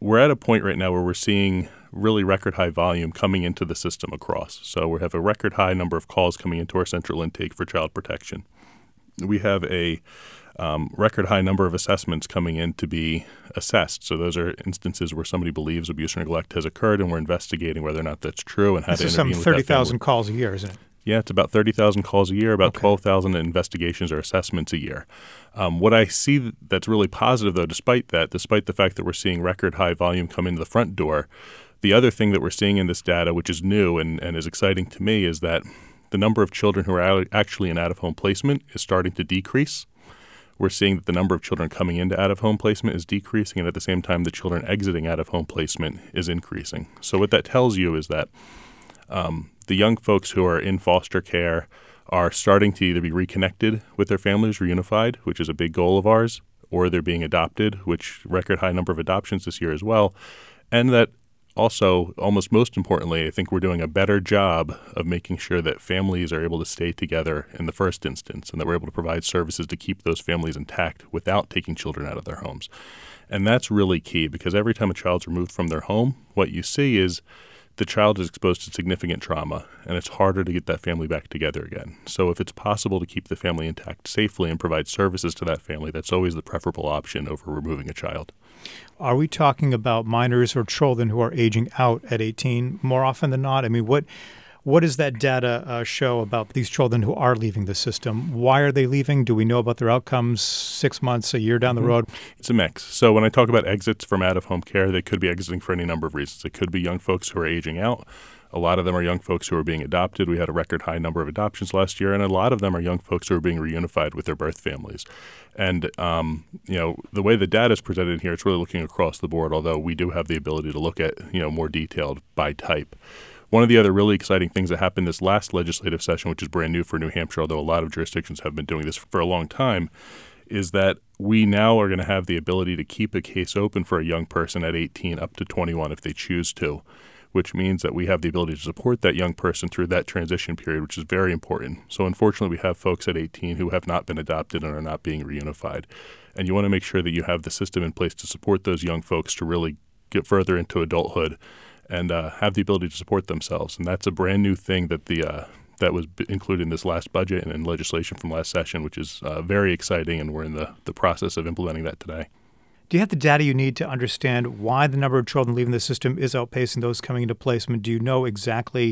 we're at a point right now where we're seeing really record high volume coming into the system across. So we have a record high number of calls coming into our central intake for child protection. We have a record high number of assessments coming in to be assessed. So those are instances where somebody believes abuse or neglect has occurred, and we're investigating whether or not that's true and how to intervene with that family. This is some 30,000 calls a year, isn't it? Yeah, it's about 30,000 calls a year, about 12,000 investigations or assessments a year. What I see that's really positive, though, despite the fact that we're seeing record high volume come into the front door, the other thing that we're seeing in this data, which is new and is exciting to me, is that the number of children who are actually in out-of-home placement is starting to decrease. We're seeing that the number of children coming into out-of-home placement is decreasing, and at the same time, the children exiting out-of-home placement is increasing. So what that tells you is that the young folks who are in foster care are starting to either be reconnected with their families, reunified, which is a big goal of ours, or they're being adopted, which record high number of adoptions this year as well, and that also, almost most importantly, I think we're doing a better job of making sure that families are able to stay together in the first instance and that we're able to provide services to keep those families intact without taking children out of their homes. And that's really key because every time a child's removed from their home, what you see is the child is exposed to significant trauma, and it's harder to get that family back together again. So if it's possible to keep the family intact safely and provide services to that family, that's always the preferable option over removing a child. Are we talking about minors or children who are aging out at 18 more often than not? I mean, what does that data show about these children who are leaving the system? Why are they leaving? Do we know about their outcomes 6 months, a year down the road? It's a mix. So when I talk about exits from out-of-home care, they could be exiting for any number of reasons. It could be young folks who are aging out. A lot of them are young folks who are being adopted. We had a record high number of adoptions last year, and a lot of them are young folks who are being reunified with their birth families. And, the way the data is presented here, it's really looking across the board, although we do have the ability to look at, more detailed by type. One of the other really exciting things that happened this last legislative session, which is brand new for New Hampshire, although a lot of jurisdictions have been doing this for a long time, is that we now are going to have the ability to keep a case open for a young person at 18 up to 21 if they choose to, which means that we have the ability to support that young person through that transition period, which is very important. So unfortunately, we have folks at 18 who have not been adopted and are not being reunified. And you want to make sure that you have the system in place to support those young folks to really get further into adulthood and have the ability to support themselves. And that's a brand new thing that that was included in this last budget and in legislation from last session, which is very exciting, and we're in the process of implementing that today. Do you have the data you need to understand why the number of children leaving the system is outpacing those coming into placement? Do you know exactly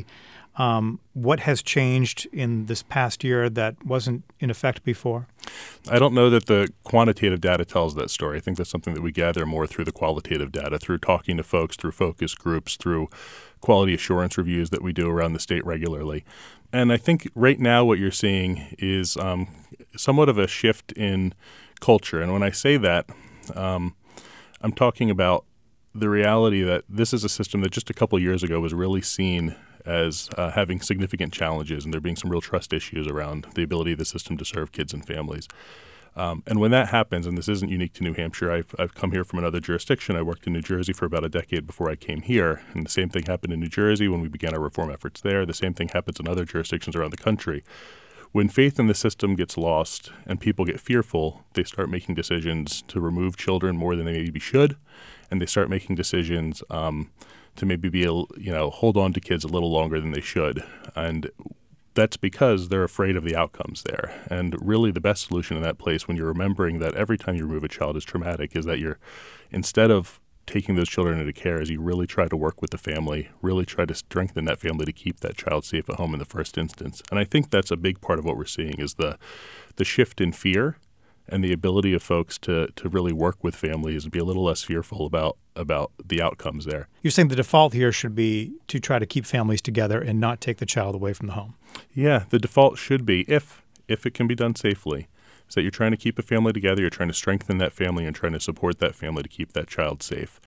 what has changed in this past year that wasn't in effect before? I don't know that the quantitative data tells that story. I think that's something that we gather more through the qualitative data, through talking to folks, through focus groups, through quality assurance reviews that we do around the state regularly. And I think right now what you're seeing is somewhat of a shift in culture. And when I say that, I'm talking about the reality that this is a system that just a couple years ago was really seen as having significant challenges, and there being some real trust issues around the ability of the system to serve kids and families. And when that happens, and this isn't unique to New Hampshire, I've come here from another jurisdiction. I worked in New Jersey for about a decade before I came here, and the same thing happened in New Jersey when we began our reform efforts there. The same thing happens in other jurisdictions around the country. When faith in the system gets lost and people get fearful, they start making decisions to remove children more than they maybe should, and they start making decisions to maybe hold on to kids a little longer than they should. And that's because they're afraid of the outcomes there. And really the best solution in that place, when you're remembering that every time you remove a child is traumatic, is that you're, instead of taking those children into care, is you really try to work with the family, really try to strengthen that family to keep that child safe at home in the first instance. And I think that's a big part of what we're seeing is the shift in fear and the ability of folks to really work with families and be a little less fearful about the outcomes there. You're saying the default here should be to try to keep families together and not take the child away from the home. Yeah, the default should be, if it can be done safely, is that you're trying to keep a family together, you're trying to strengthen that family and trying to support that family to keep that child safe.